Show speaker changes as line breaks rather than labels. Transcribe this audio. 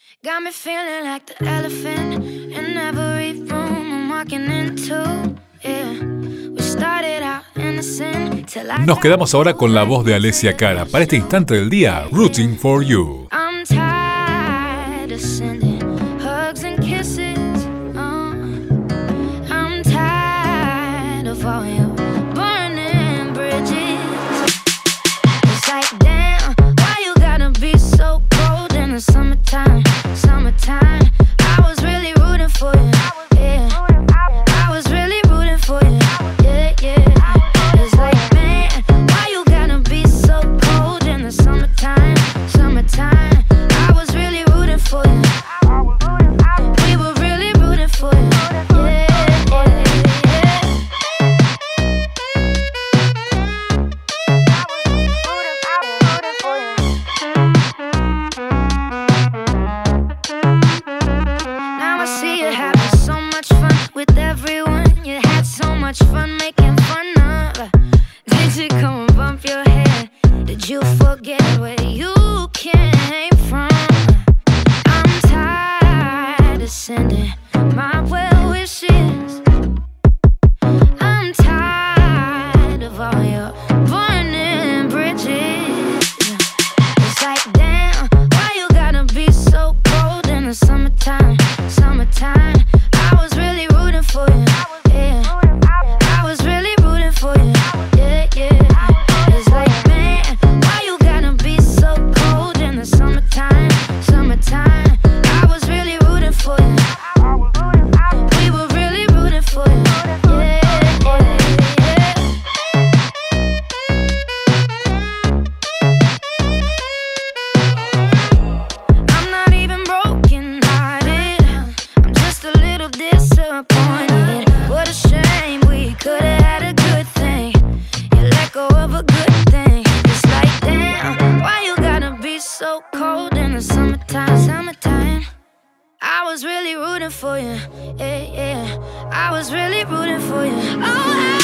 Got me feeling like the elephant in every room I'm walking into. Yeah, we started out innocent till I.
Nos quedamos ahora con la voz de Alessia Cara para este instante del día, Rooting for You.
I'm tired of sending hugs and kisses. I'm tired of all your burning bridges. It's like, damn, why you gotta be so cold in the summertime? Summertime, I was really rooting for you. Yeah, I was really rooting for you. Yeah, yeah. It's like, man, why you gotta be so cold in the summertime? Summertime, I was really rooting for you. We were really rooting for you. Yeah, yeah, yeah. Now I see you having so much fun with everyone. You had so much fun making fun of. Did you come and bump your head? Did you forget where you came from? I'm tired of sending my well wishes. I'm tired of all your burning bridges. It's like, damn, why you gotta be so cold in the summertime? Summertime, I was really rooting for you. Yeah, I was really rooting for you. Yeah, yeah. It's like, man, why you gotta be so cold in the summertime? Summertime, I was really rooting for you. We were really rooting for you. Yeah, yeah, yeah. I'm not even broken hearted. I'm just a little disappointed. What a shame, we could've had a good thing. You let go of a good thing. It's like, damn, why you gotta be so cold in the summertime? Summertime, I was really rooting for you. Yeah, yeah, I was really rooting for you. Oh,